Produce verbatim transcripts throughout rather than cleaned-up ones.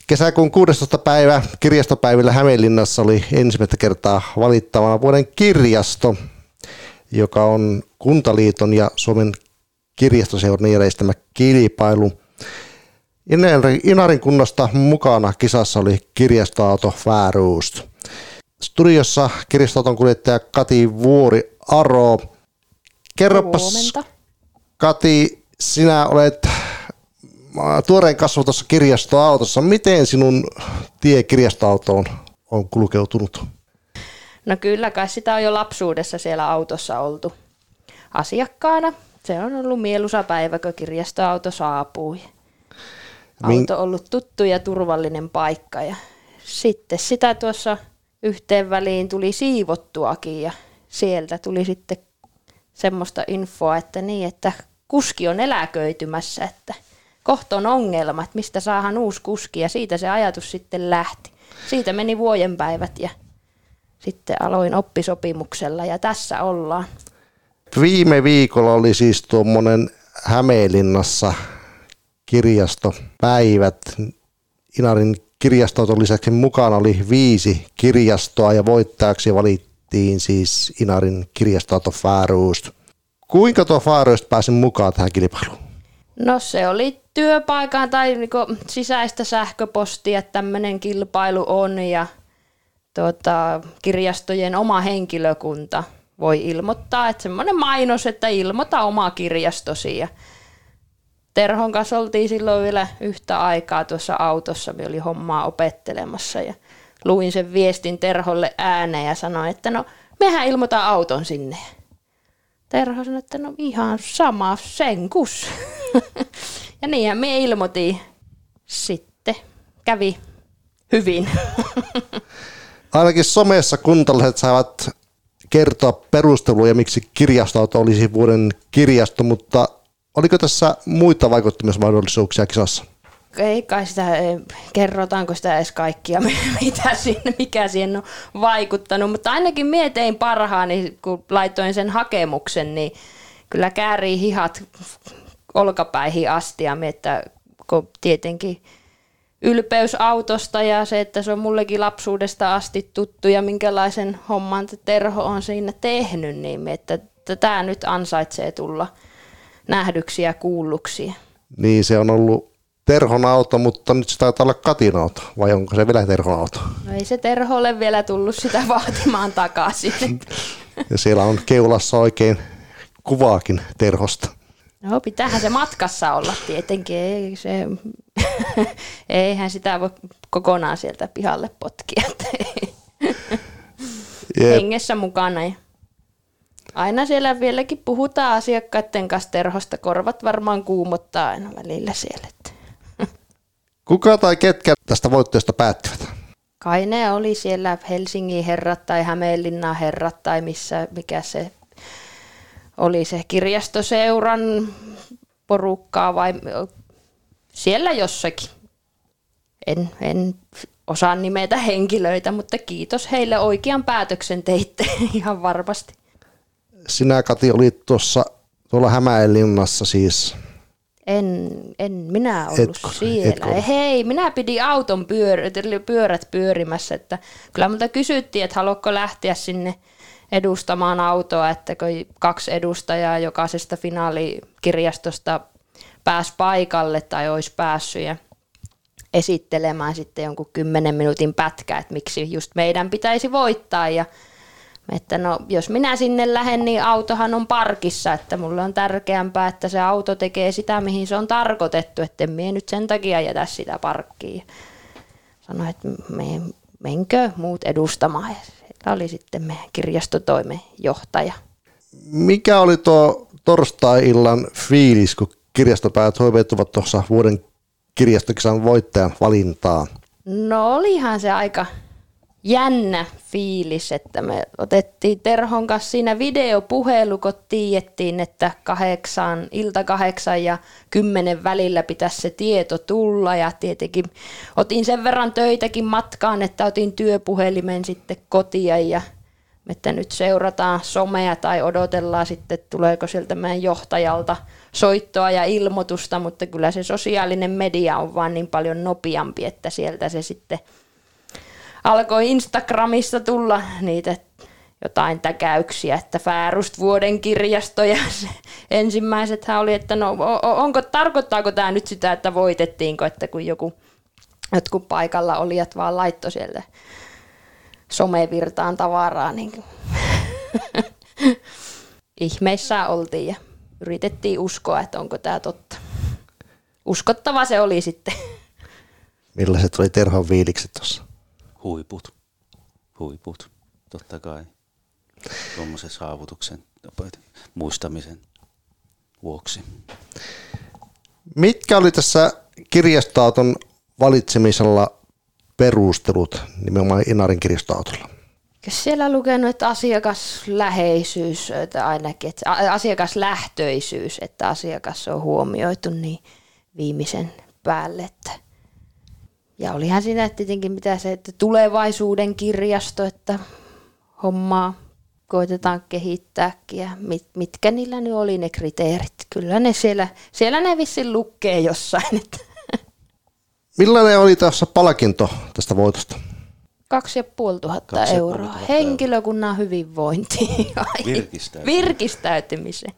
Kesäkuun kuudestoista päivä kirjastopäivillä Hämeenlinnassa oli ensimmäistä kertaa valittavana vuoden kirjasto, joka on Kuntaliiton ja Suomen kirjastoseuran järjestämä kilpailu. Inarin kunnasta mukana kisassa oli kirjastoauto Färöst. Studiossa kirjastoauton kuljettaja Kati Vuori-Aro. Kerropas, Huomenta. Kati, sinä olet tuoreen kasvu tuossa kirjastoautossa. Miten sinun tie kirjastoautoon on kulkeutunut? No kyllä kai sitä on jo lapsuudessa siellä autossa oltu asiakkaana. Se on ollut mieluisa päivä, kun kirjastoauto saapui. Auto on ollut tuttu ja turvallinen paikka. Ja sitten sitä tuossa yhteen väliin tuli siivottuakin ja sieltä tuli sitten semmoista infoa, että niin, että kuski on eläköitymässä, että kohta on ongelma, että mistä saadaan uusi kuski, ja siitä se ajatus sitten lähti. Siitä meni vuoden päivät ja sitten aloin oppisopimuksella ja tässä ollaan. Viime viikolla oli siis tuommoinen Hämeenlinnassa kirjastopäivät. Inarin kirjastoauton lisäksi mukana oli viisi kirjastoa ja voittajaksi valittiin siis Inarin kirjastoauto Färöst. Kuinka tuo Färöst pääsi mukaan tähän kilpailuun? No se oli työpaikan tai niinku sisäistä sähköpostia, että tämmöinen kilpailu on ja tuota, kirjastojen oma henkilökunta voi ilmoittaa, että semmoinen mainos, että ilmoita oma kirjastosi. Ja Terhon kanssa oltiin silloin vielä yhtä aikaa tuossa autossa, me oli hommaa opettelemassa ja luin sen viestin Terholle ääneen ja sanoin, että no mehän ilmoitaan auton sinne. Terho sanoi, että no ihan sama senkus. Ja niinhän me ilmoitiin. Sitten kävi hyvin. Ainakin somessa kuntalaiset saavat kertoa perusteluja, miksi kirjastoauto olisi vuoden kirjasto, mutta oliko tässä muita vaikuttamismahdollisuuksia kisassa? Ei kai sitä, kerrotaanko sitä edes kaikkia, mitä siinä, mikä siihen on vaikuttanut, mutta ainakin mie tein parhaani, kun laitoin sen hakemuksen, niin kyllä käärii hihat olkapäihin asti ja että kun tietenkin ylpeys autosta ja se, että se on mullekin lapsuudesta asti tuttu ja minkälaisen homman Terho on siinä tehnyt, niin että tämä nyt ansaitsee tulla nähdyksi ja kuulluksi. Niin, se on ollut Terhon auto, mutta nyt se taitaa olla Katin auto, vai onko se vielä Terhon auto? No ei se Terho ole vielä tullut sitä vaatimaan takaisin. Ja siellä on keulassa oikein kuvaakin Terhosta. No pitäähän se matkassa olla tietenkin, ei se, eihän sitä voi kokonaan sieltä pihalle potkia. Hengessä mukana. Aina siellä vieläkin puhutaan asiakkaiden kanssa Terhosta, korvat varmaan kuumottaa aina välillä siellä. Kuka tai ketkä tästä voitteesta päättivät? Kai ne oli siellä Helsingin herrat tai Hämeenlinnan herrat tai missä, mikä se oli se kirjastoseuran porukkaa vai siellä jossakin. En, en osaa nimetä henkilöitä, mutta kiitos heille, oikean päätöksen teitte ihan varmasti. Sinä, Kati, olit tuossa tuolla Hämeenlinnassa siis. En, en minä ollut Etko, siellä. etko. Hei, minä pidin auton pyör, pyörät pyörimässä. Että kyllä minulta kysyttiin, että haluatko lähteä sinne edustamaan autoa, että kun kaksi edustajaa jokaisesta finaalikirjastosta pääsi paikalle tai olisi päässyt ja esittelemään sitten jonkun kymmenen minuutin pätkä, että miksi just meidän pitäisi voittaa ja että no, jos minä sinne lähden, niin autohan on parkissa, että mulle on tärkeämpää, että se auto tekee sitä, mihin se on tarkoitettu, että en minä nyt sen takia jätä sitä parkkiin. Sanoin, että me, menkö muut edustamaan. Ja siellä oli sitten meidän kirjastotoimenjohtaja. Mikä oli tuo torstai-illan fiilis, kun kirjastopäivät hoiveituvat tuossa vuoden kirjastokisan voittajan valintaan? No olihan se aika jännä fiilis, että me otettiin Terhon kanssa siinä videopuhelu, kun tiedettiin, että kahdeksan, ilta kahdeksan ja kymmenen välillä pitäisi se tieto tulla ja tietenkin otin sen verran töitäkin matkaan, että otin työpuhelimen sitten kotia ja että nyt seurataan somea tai odotellaan sitten, tuleeko sieltä meidän johtajalta soittoa ja ilmoitusta, mutta kyllä se sosiaalinen media on vaan niin paljon nopeampi, että sieltä se sitten alkoi Instagramissa tulla niitä jotain täkäyksiä, että Färust vuoden kirjasto ja se ensimmäisethän oli, että no onko, tarkoittaako tämä nyt sitä, että voitettiinko, että kun joku, jotkut paikalla olijat vaan laittoi sieltä somevirtaan tavaraa, niin ihmeissään oltiin ja yritettiin uskoa, että onko tämä totta. Uskottava se oli sitten. Millaiset oli Terhon fiilikset tuossa? Huiput. Huiput, totta kai. Tuommoisen saavutuksen muistamisen vuoksi. Mitkä oli tässä kirjastoauton valitsemisella perustelut nimenomaan Inarin kirjastoautolla? Siellä lukenut, että asiakasläheisyys, että ainakin, että asiakaslähtöisyys, että asiakas on huomioitu niin viimeisen päälle. Että. Ja olihan siinä tietenkin mitä se, että tulevaisuuden kirjasto, että hommaa koitetaan kehittääkin ja mit, mitkä niillä nyt oli ne kriteerit. Kyllä ne siellä, siellä ne vissiin lukee jossain. Että. Millainen oli tässä palkinto tästä voitosta? Kaksi ja puoli tuhatta euroa. Henkilökunnan hyvinvointiin. Virkistäytymiseen. Virkistäytymiseen.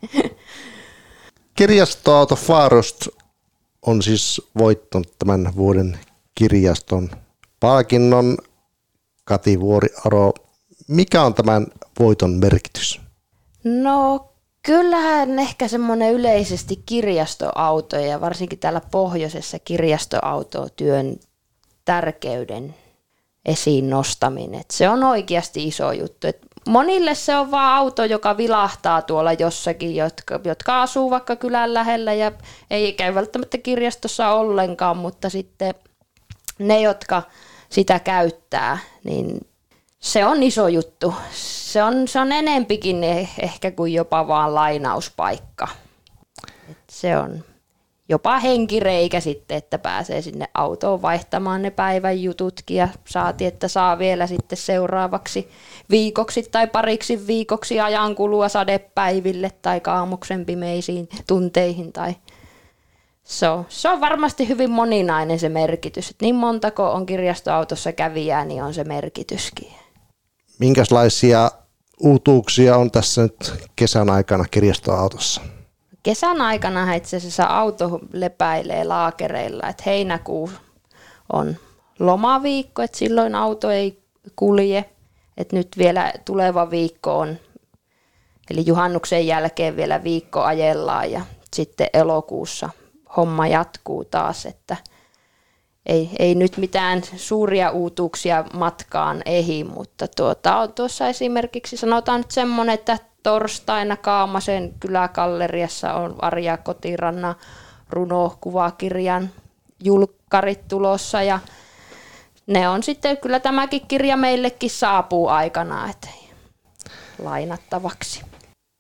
Kirjastoauto Färust on siis voittanut tämän vuoden kirjaston palkinnon. Kati Vuoriaro, mikä on tämän voiton merkitys? No kyllähän ehkä semmoinen yleisesti kirjastoauto ja varsinkin täällä pohjoisessa kirjastoautotyön tärkeyden esiin nostaminen. Et se on oikeasti iso juttu. Et monille se on vaan auto, joka vilahtaa tuolla jossakin, jotka, jotka asuu vaikka kylän lähellä ja ei käy välttämättä kirjastossa ollenkaan, mutta sitten ne, jotka sitä käyttää, niin se on iso juttu. Se on, se on enempikin ehkä kuin jopa vaan lainauspaikka. Et se on jopa henkireikä sitten, että pääsee sinne autoon vaihtamaan ne päivän jututkin ja saati, että saa vielä sitten seuraavaksi viikoksi tai pariksi viikoksi ajankulua sadepäiville tai kaamuksen pimeisiin tunteihin. Tai se, on, se on varmasti hyvin moninainen se merkitys. Et niin montako on kirjastoautossa kävijää, niin on se merkityskin. Minkälaisia uutuuksia on tässä nyt kesän aikana kirjastoautossa? Kesän aikana itse asiassa auto lepäilee laakereilla, että heinäkuu on lomaviikko, että silloin auto ei kulje, että nyt vielä tuleva viikko on, eli juhannuksen jälkeen vielä viikko ajellaan ja sitten elokuussa homma jatkuu taas, että ei, ei nyt mitään suuria uutuuksia matkaan ehi, mutta tuota, on tuossa esimerkiksi sanotaan nyt semmoinen, että torstaina Kaamasen kylägalleriassa on Arja Kotirannan runokuvakirjan julkkarit tulossa ja ne on sitten, kyllä tämäkin kirja meillekin saapuu aikana, että lainattavaksi.